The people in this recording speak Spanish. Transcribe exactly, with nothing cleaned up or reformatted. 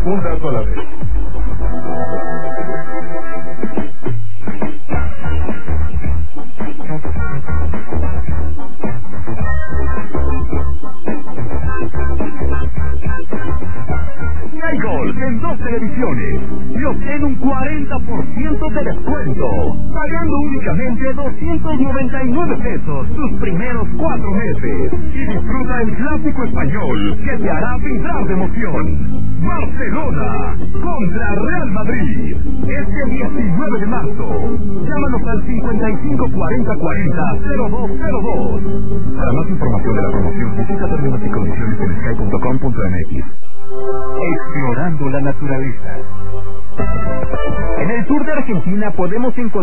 Un dato a la vez. Gold en dos televisiones y obtén un cuarenta por ciento de descuento, pagando únicamente doscientos noventa y nueve pesos sus primeros cuatro meses, y disfruta el clásico español que te hará vibrar de emoción. Barcelona contra Real Madrid, este diecinueve de marzo. Llámanos al cincuenta y cinco cuarenta cuarenta cero dos cero dos. Para más información de la promoción, visita términos y condiciones en sky punto com punto m x. Explorando la naturaleza. En el sur de Argentina podemos encontrar